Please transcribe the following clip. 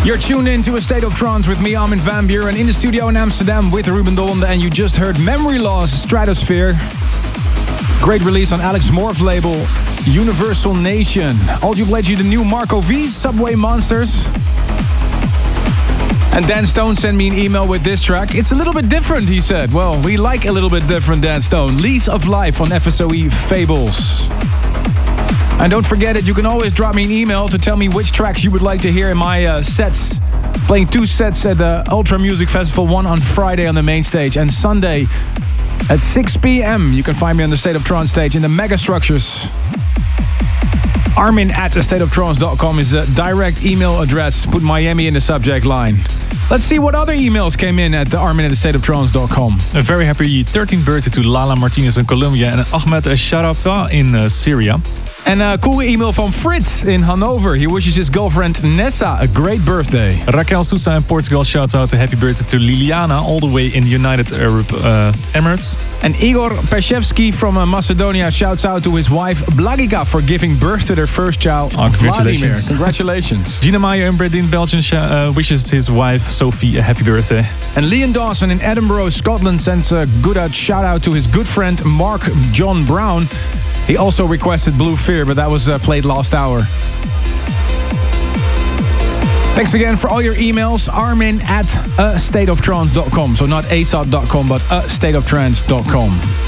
You're tuned in to A State of Trance with me, Armin van Buuren, in the studio in Amsterdam with Ruben de Ronde, and you just heard Memory Loss, Stratosphere. Great release on Alex Morph's label, Universal Nation. Also played you the new Marco V's Subway Monsters. And Dan Stone sent me an email with this track. It's a little bit different, he said. Well, we like a little bit different, Dan Stone. Lease of Life on FSOE Fables. And don't forget it, you can always drop me an email to tell me which tracks you would like to hear in my sets. Playing 2 sets at the Ultra Music Festival, one on Friday on the main stage and Sunday at 6 p.m. You can find me on the State of Trance stage in the Megastructures. Armin@astateoftrance.com is the direct email address. Put Miami in the subject line. Let's see what other emails came in at Armin@astateoftrance.com. A very happy 13th birthday to Lala Martinez in Colombia and Ahmed Sharafa in Syria. And a cool email from Fritz in Hanover. He wishes his girlfriend Nessa a great birthday. Raquel Sousa in Portugal shouts out a happy birthday to Liliana all the way in the United Arab Emirates. And Igor Peshevsky from Macedonia shouts out to his wife Blagika for giving birth to their first child, Vladimir. Congratulations. Gina Meyer in Bredin, Belgium wishes his wife Sophie a happy birthday. And Leon Dawson in Edinburgh, Scotland sends a good shout out to his good friend Mark John Brown. He also requested Blue Fear, but that was played last hour. Thanks again for all your emails. Armin@astateoftrance.com. So not asap.com, but astateoftrance.com.